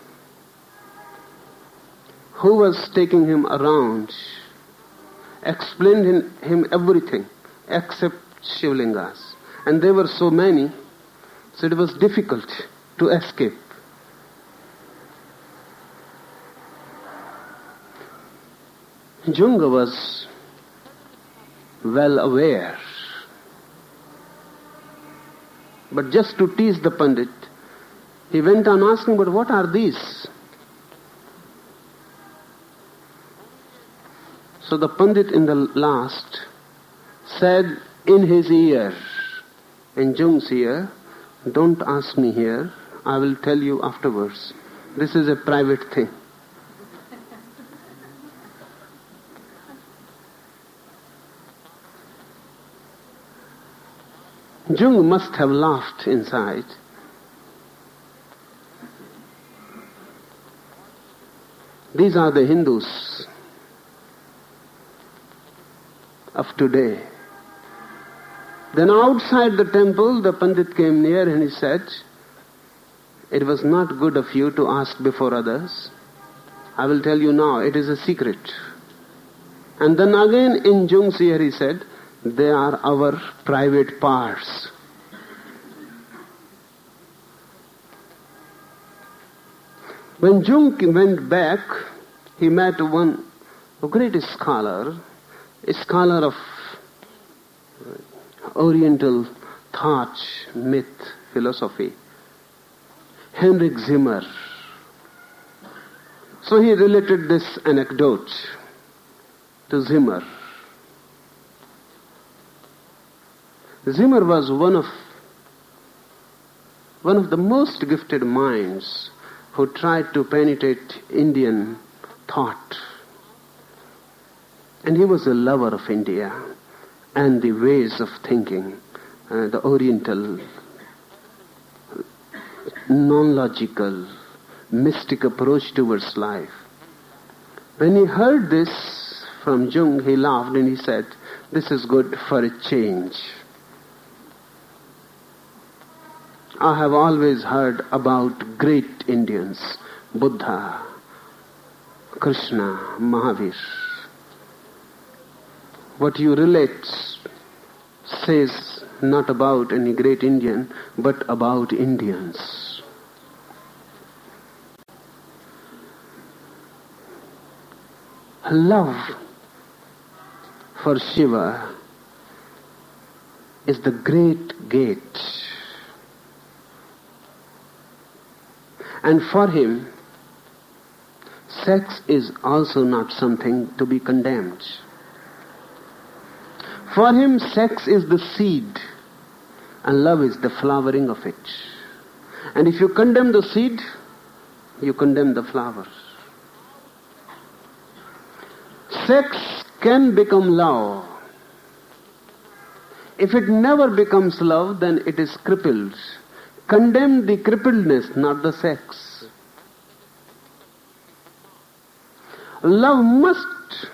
who was taking him around explained him everything except Shivlingas. And there were so many, so it was difficult to escape. Jung was well aware. But just to tease the Pandit, he went on asking, but what are these? So the Pandit in the last said in his ear, in Jung's ear, don't ask me here, I will tell you afterwards. This is a private thing. Jung must have laughed inside. These are the Hindus of today. Then outside the temple, the Pandit came near and he said, it was not good of you to ask before others. I will tell you now, it is a secret. And then again in Jung's ear he said, they are our private parts. When Jung went back, he met a great scholar, a scholar of Oriental thought, myth, philosophy, Heinrich Zimmer. So he related this anecdote to Zimmer. Zimmer was one of the most gifted minds who tried to penetrate Indian thought. And he was a lover of India and the ways of thinking, the Oriental, non-logical, mystic approach towards life. When he heard this from Jung, he laughed and he said, "This is good for a change. I have always heard about great Indians, Buddha, Krishna, Mahavir. What you relate says not about any great Indian, but about Indians." Love for Shiva is the great gate. And for him, sex is also not something to be condemned. For him, sex is the seed and love is the flowering of it. And if you condemn the seed, you condemn the flowers. Sex can become love. If it never becomes love, then it is crippled. Condemn the crippledness, not the sex. Love must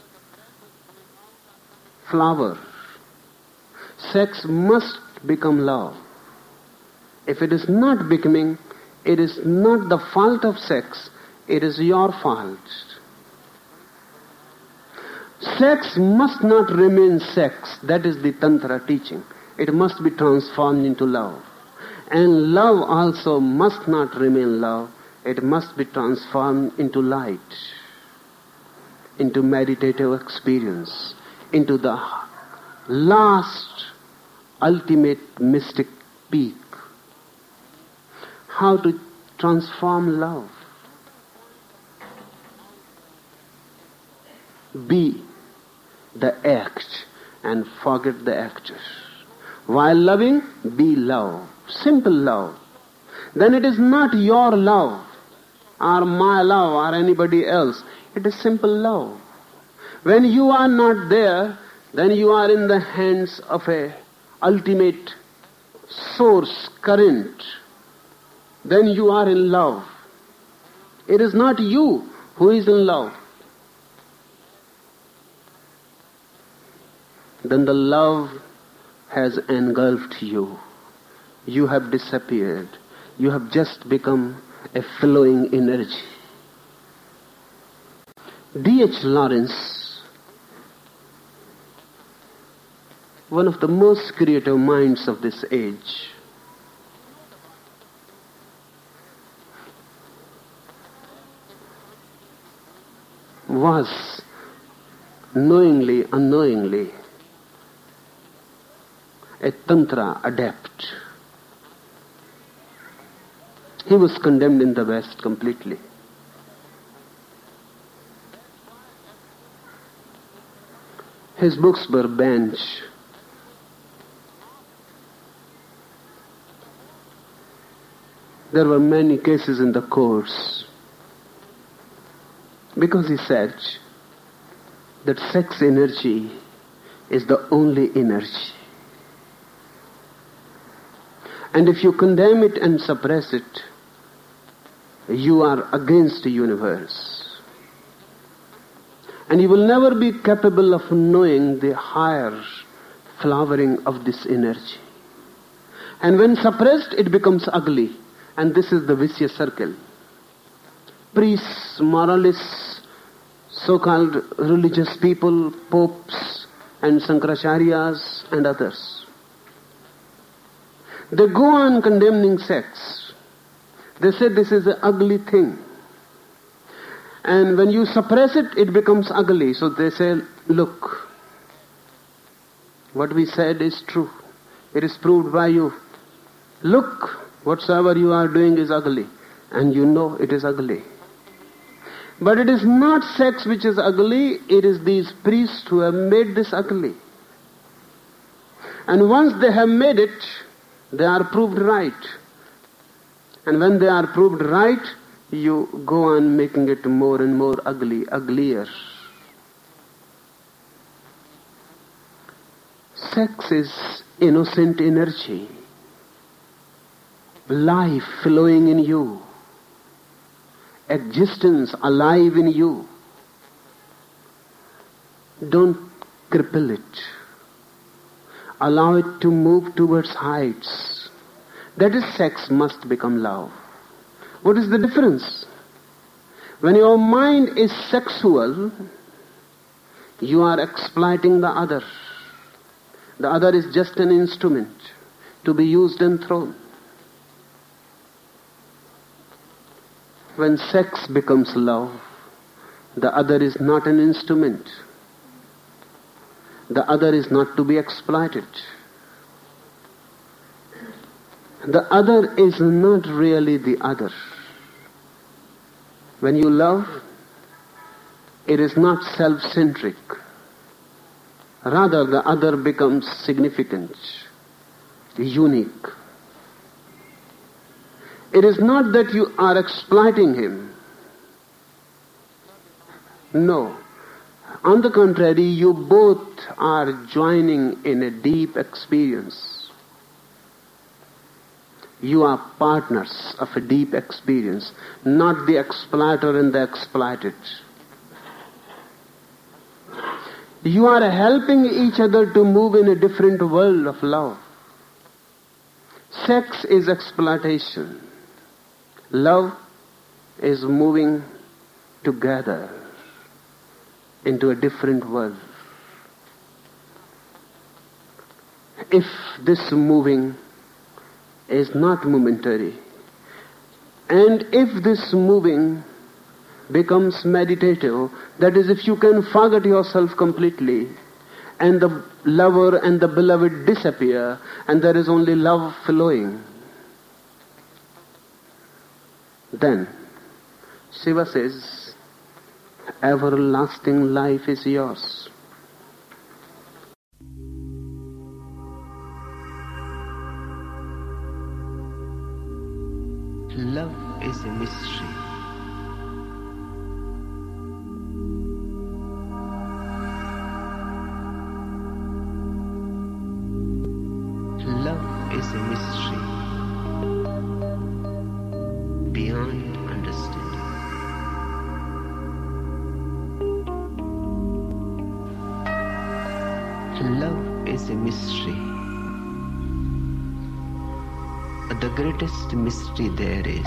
flower. Sex must become love. If it is not becoming, it is not the fault of sex, it is your fault. Sex must not remain sex. That is the Tantra teaching. It must be transformed into love. And love also must not remain love. It must be transformed into light, into meditative experience, into the last ultimate mystic peak. How to transform love? Be the act and forget the actor. While loving, be love. Simple love. Then it is not your love or my love or anybody else. It is simple love. When you are not there, then you are in the hands of a ultimate source, current. Then you are in love. It is not you who is in love. Then the love has engulfed you. You have disappeared. You have just become a flowing energy. D.H. Lawrence, one of the most creative minds of this age, was knowingly, unknowingly, a Tantra adept. He was condemned in the West completely. His books were banned. There were many cases in the courts because he said that sex energy is the only energy. And if you condemn it and suppress it, you are against the universe. And you will never be capable of knowing the higher flowering of this energy. And when suppressed, it becomes ugly. And this is the vicious circle. Priests, moralists, so-called religious people, popes, and Sankaracharya's and others, they go on condemning sex. They say this is an ugly thing. And when you suppress it, it becomes ugly. So they say, look, what we said is true. It is proved by you. Look, whatsoever you are doing is ugly. And you know it is ugly. But it is not sex which is ugly. It is these priests who have made this ugly. And once they have made it, they are proved right. And when they are proved right, you go on making it more and more ugly, uglier. Sex is innocent energy, life flowing in you, existence alive in you. Don't cripple it. Allow it to move towards heights. That is, sex must become love. What is the difference? When your mind is sexual, you are exploiting the other. The other is just an instrument to be used and thrown. When sex becomes love, the other is not an instrument. The other is not to be exploited. The other is not really the other. When you love, it is not self-centric. Rather, the other becomes significant, unique. It is not that you are exploiting him. No. On the contrary, you both are joining in a deep experience. You are partners of a deep experience, not the exploiter and the exploited. You are helping each other to move in a different world of love. Sex is exploitation. Love is moving together into a different world. If this moving is not momentary, and if this moving becomes meditative, that is, if you can forget yourself completely, and the lover and the beloved disappear, and there is only love flowing, then Shiva says, everlasting life is yours. Love is a mystery. Love is a mystery beyond understanding. Love is a mystery. The greatest mystery there is.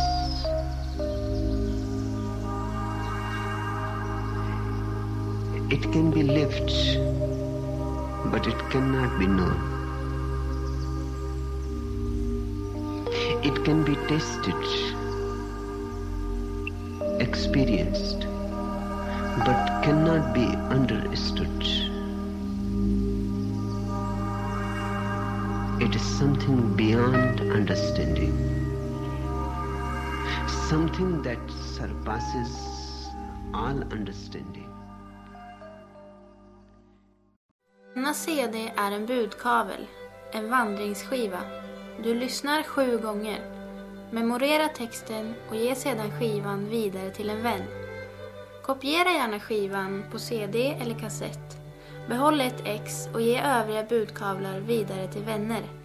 It can be lived, but it cannot be known. It can be tasted, experienced, but cannot be understood. It is something beyond understanding, something that surpasses all understanding. Denna CD är en budkavel, en vandringsskiva. Du lyssnar 7 gånger. Memorera texten och ge sedan skivan vidare till en vän. Kopiera gärna skivan på CD eller kassett. Behåll ett ex och ge övriga budkavlar vidare till vänner.